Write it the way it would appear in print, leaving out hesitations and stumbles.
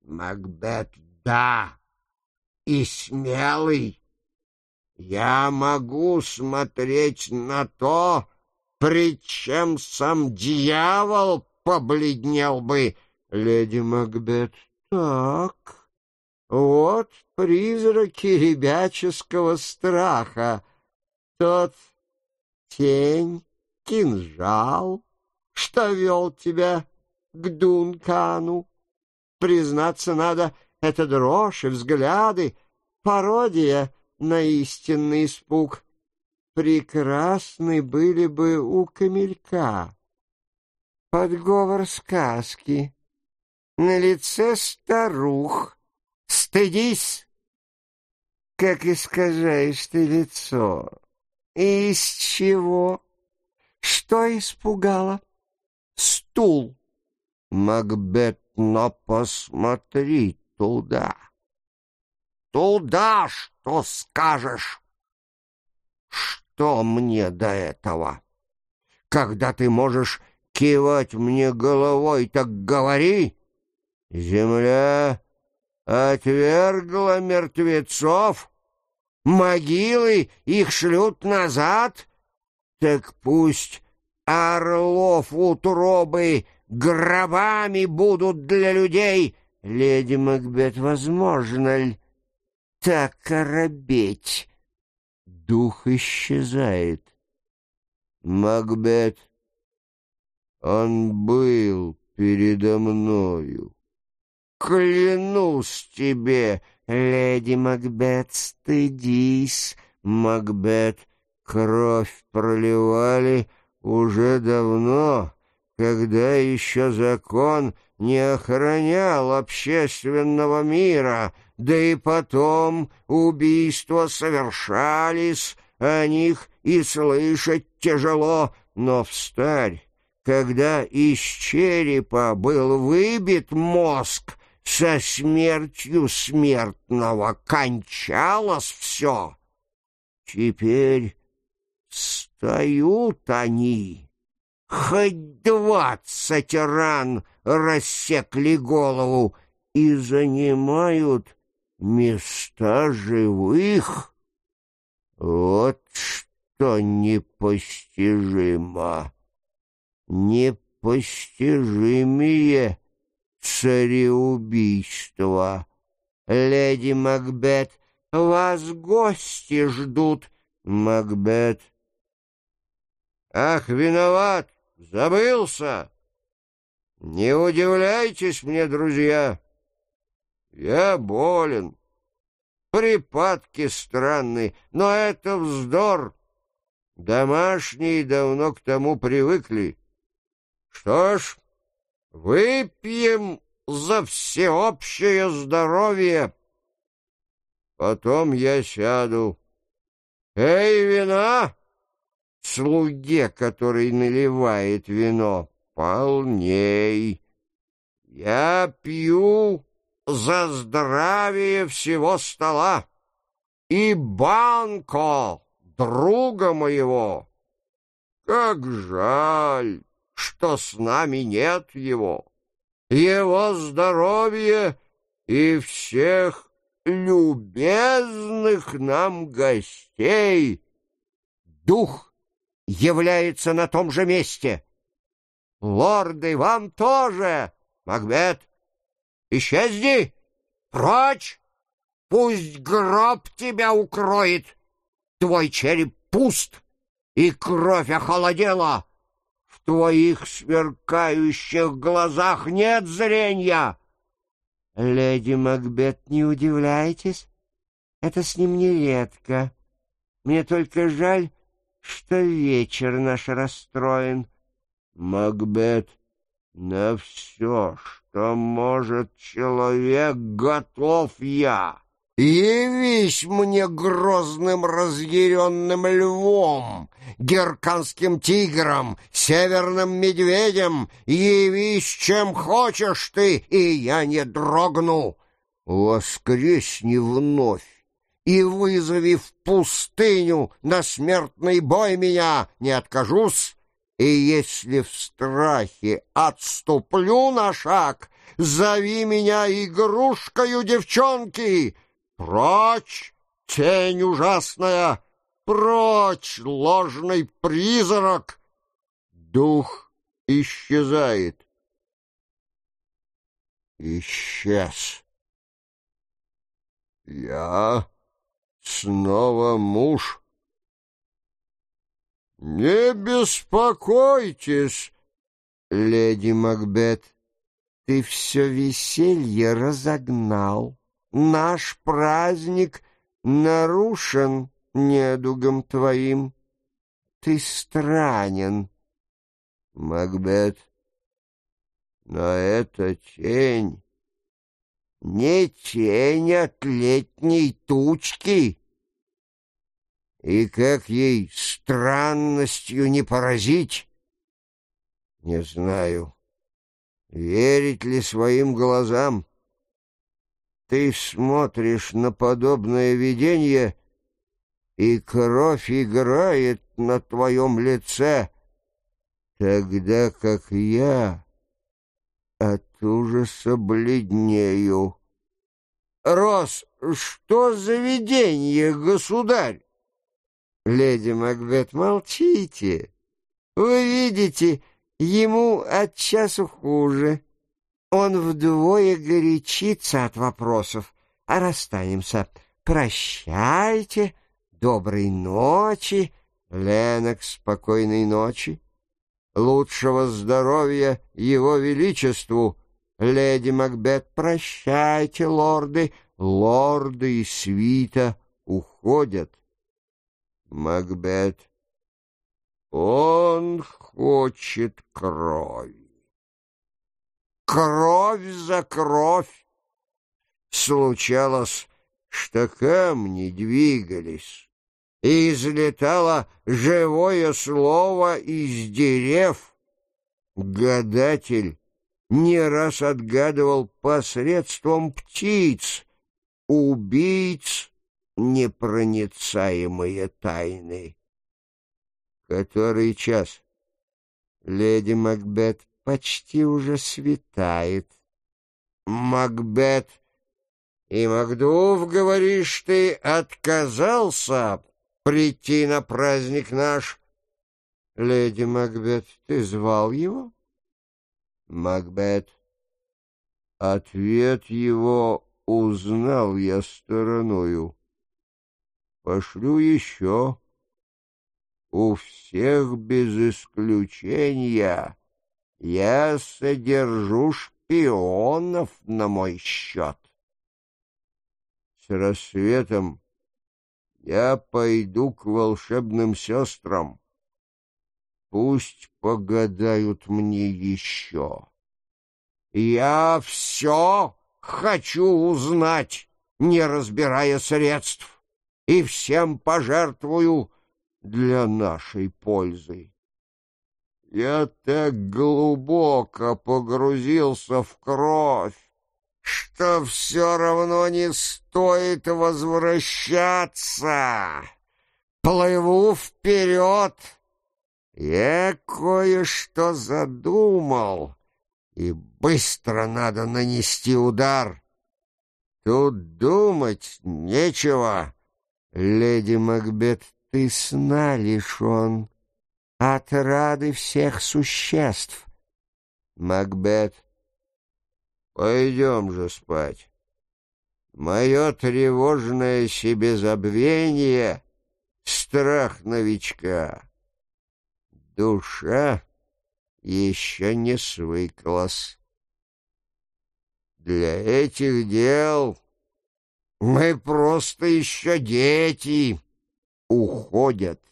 Макбет, да, и смелый. Я могу смотреть на то, пред чем сам дьявол побледнел бы. Леди Макбет, так, вот призраки ребяческого страха. Тот тень, кинжал, что вел тебя к Дункану. Признаться надо, это дрожь и взгляды, пародия на истинный испуг. Прекрасны были бы у камелька подговор сказки. На лице старух. Стыдись, как искажаешь ты лицо. И из чего? Что испугало? Стул. Макбет, но посмотри туда. Туда, что скажешь? Что мне до этого? Когда ты можешь кивать мне головой, так говори. Земля отвергла мертвецов, могилы их шлют назад, так пусть орлов утробы гробами будут для людей. Леди Макбет, возможно ли так оробеть? Дух исчезает. Макбет, он был передо мною. Клянусь тебе, леди Макбет, стыдись. Макбет, кровь проливали уже давно, когда еще закон не охранял общественного мира, да и потом убийства совершались, о них и слышать тяжело, но встарь, когда из черепа был выбит мозг, со смертью смертного кончалось все. Теперь встают они, хоть 20 ран рассекли голову, и занимают места живых. Вот что непостижимо. Непостижимее цареубийство. Леди Макбет, вас гости ждут. Макбет. Ах, виноват, забылся. Не удивляйтесь мне, друзья. Я болен. Припадки странные, но это вздор. Домашние давно к тому привыкли. Что ж, выпьем за всеобщее здоровье. Потом я сяду. Эй, вина! Слуге, который наливает вино, полней. Я пью за здравие всего стола и Банко, друга моего. Как жаль, что с нами нет его. Его здоровье и всех любезных нам гостей. Дух является на том же месте. Лорды, вам тоже. Макбет, исчезни! Прочь! Пусть гроб тебя укроет! Твой череп пуст, и кровь охолодела. В твоих сверкающих глазах нет зрения. Леди Макбет, не удивляйтесь, это с ним нередко. Мне только жаль, что вечер наш расстроен. Макбет, на все, что может человек, готов я. Явись мне грозным разъяренным львом, герканским тигром, северным медведем, явись чем хочешь ты, и я не дрогну. Воскресни вновь и вызови в пустыню на смертный бой меня, не откажусь. И если в страхе отступлю на шаг, Зови меня игрушкою девчонки! Прочь, тень ужасная! Прочь, ложный призрак! Дух исчезает. Исчез. Я снова муж. Не беспокойтесь, леди Макбет, ты все веселье разогнал. Наш праздник нарушен недугом твоим. Ты странен. Макбет, но это тень, не тень от летней тучки. И как ей странностью не поразить? Не знаю, верить ли своим глазам. Ты смотришь на подобное видение, и кровь играет на твоем лице, тогда как я от ужаса бледнею. Рос, что за видение, государь? Леди Макбет, молчите. Вы видите, ему от часу хуже. Он вдвое горячится от вопросов. А расстанемся. Прощайте, доброй ночи. Ленокс, спокойной ночи. Лучшего здоровья его величеству. Леди Макбет, прощайте, лорды. Лорды и свита уходят. Макбет, он хочет крови. Кровь за кровь. Случалось, что камни двигались, и излетало живое слово из дерев. Гадатель не раз отгадывал посредством птиц, убийц, непроницаемые тайны. Который час? Леди Макбет, почти уже светает. Макбет, и Макдув, говоришь ты, отказался прийти на праздник наш? Леди Макбет, ты звал его? Макбет, ответ его узнал я стороною. Пошлю еще. У всех без исключения я содержу шпионов на мой счет. С рассветом я пойду к волшебным сестрам. Пусть погадают мне еще. Я все хочу узнать, не разбирая средств, и всем пожертвую для нашей пользы. Я так глубоко погрузился в кровь, что все равно не стоит возвращаться. Плыву вперед. Я кое-что задумал, и быстро надо нанести удар. Тут думать нечего. Леди Макбет, ты сна лишен, отрады всех существ. Макбет, пойдем же спать. Мое тревожное себезабвение — страх новичка. Душа еще не свыклась. Для этих дел мы просто еще дети. Уходят.